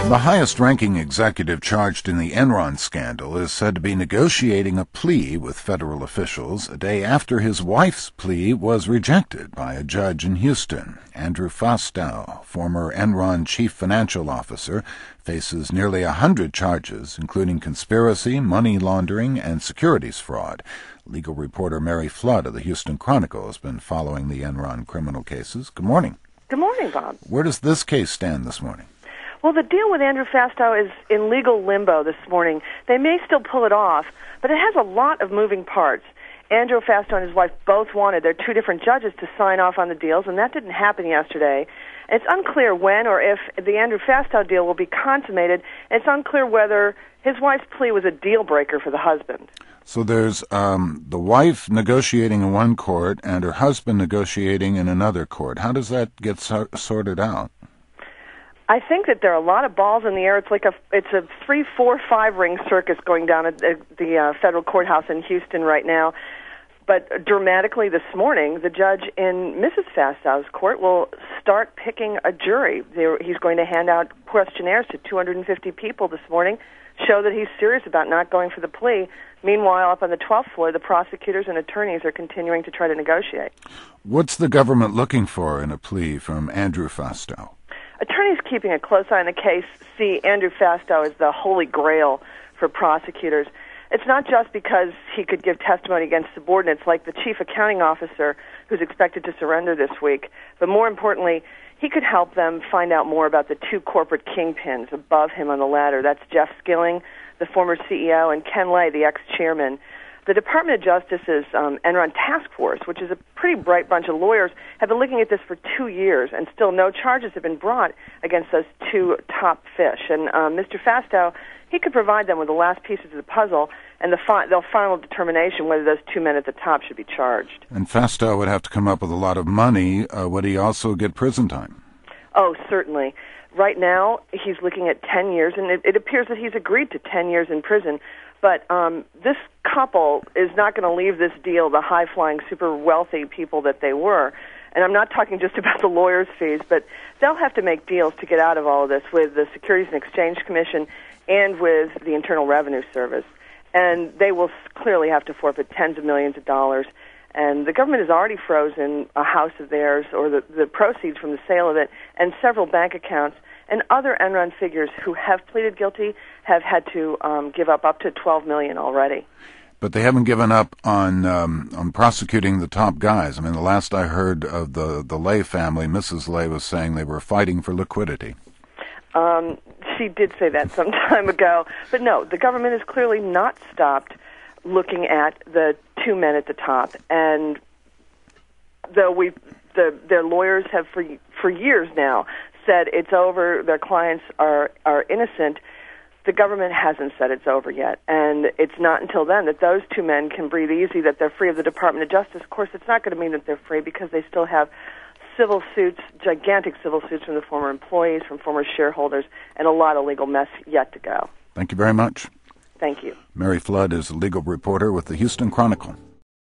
The highest-ranking executive charged in the Enron scandal is said to be negotiating a plea with federal officials a day after his wife's plea was rejected by a judge in Houston. Andrew Fastow, former Enron chief financial officer, faces nearly 100 charges, including conspiracy, money laundering, and securities fraud. Legal reporter Mary Flood of the Houston Chronicle has been following the Enron criminal cases. Good morning. Good morning, Bob. Where does this case stand this morning? Well, the deal with Andrew Fastow is in legal limbo this morning. They may still pull it off, but it has a lot of moving parts. Andrew Fastow and his wife both wanted their two different judges to sign off on the deals, and that didn't happen yesterday. It's unclear when or if the Andrew Fastow deal will be consummated. It's unclear whether his wife's plea was a deal breaker for the husband. So there's the wife negotiating in one court and her husband negotiating in another court. How does that get sorted out? I think that there are a lot of balls in the air. It's a 3, 4, 5 ring circus going down at the federal courthouse in Houston right now. But dramatically this morning, the judge in Mrs. Fastow's court will start picking a jury. He's going to hand out questionnaires to 250 people this morning, show that he's serious about not going for the plea. Meanwhile, up on the 12th floor, the prosecutors and attorneys are continuing to try to negotiate. What's the government looking for in a plea from Andrew Fastow? Attorneys keeping a close eye on the case see Andrew Fastow as the holy grail for prosecutors. It's not just because he could give testimony against subordinates like the chief accounting officer who's expected to surrender this week, but more importantly, he could help them find out more about the two corporate kingpins above him on the ladder. That's Jeff Skilling, the former CEO, and Ken Lay, the ex-chairman. The Department of Justice's Enron Task Force, which is a pretty bright bunch of lawyers, have been looking at this for 2 years, and still no charges have been brought against those two top fish. And Mr. Fastow, he could provide them with the last pieces of the puzzle and the final determination whether those two men at the top should be charged. And Fastow would have to come up with a lot of money. Would he also get prison time? Oh, certainly. Right now, he's looking at 10 years, and it appears that he's agreed to 10 years in prison. But this couple is not going to leave this deal the high-flying, super wealthy people that they were. And I'm not talking just about the lawyers' fees, but they'll have to make deals to get out of all of this with the Securities and Exchange Commission and with the Internal Revenue Service. And they will clearly have to forfeit tens of millions of dollars. And the government has already frozen a house of theirs, or the proceeds from the sale of it, and several bank accounts. And other Enron figures who have pleaded guilty have had to give up to $12 million already. But they haven't given up on prosecuting the top guys. I mean, the last I heard of the Lay family, Mrs. Lay was saying they were fighting for liquidity. She did say that some time ago. But no, the government has clearly not stopped looking at the two men at the top. And though their lawyers have for years now said it's over, their clients are innocent, the government hasn't said it's over yet. And it's not until then that those two men can breathe easy, that they're free of the Department of Justice. Of course, it's not going to mean that they're free because they still have civil suits, gigantic civil suits from the former employees, from former shareholders, and a lot of legal mess yet to go. Thank you very much. Thank you. Mary Flood is a legal reporter with the Houston Chronicle.